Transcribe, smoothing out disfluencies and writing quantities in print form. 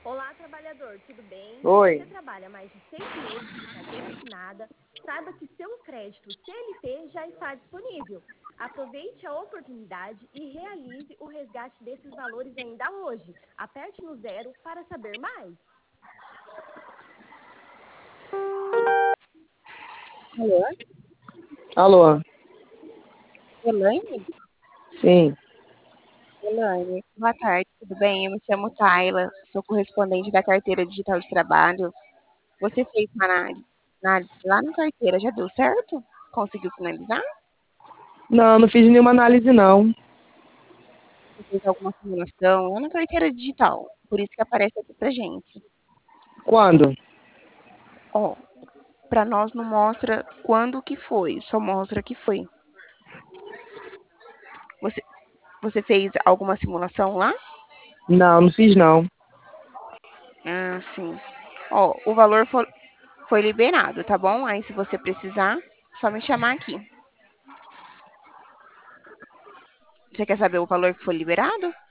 Olá, trabalhador, tudo bem? Oi. Você trabalha mais de 6 meses sem carteira assinada? Saiba que seu crédito CLT já está disponível. Aproveite a oportunidade e realize o resgate desses valores ainda hoje. Aperte no 0 para saber mais. Alô, Alô? Elaine? Sim. Elaine, boa tarde, tudo bem? Eu me chamo Tayla, sou correspondente da Carteira Digital de Trabalho. Você fez uma análise lá na carteira, já deu certo? Conseguiu finalizar? Não, não fiz nenhuma análise, não. Você fez alguma simulação lá na carteira digital, por isso que aparece aqui pra gente. Quando? Ó, pra nós não mostra quando que foi, só mostra que foi. Você, você fez alguma simulação lá? Não, não fiz, não. Ah, sim. Ó, o valor foi liberado, tá bom? Aí se você precisar, só me chamar aqui. Você quer saber o valor que foi liberado?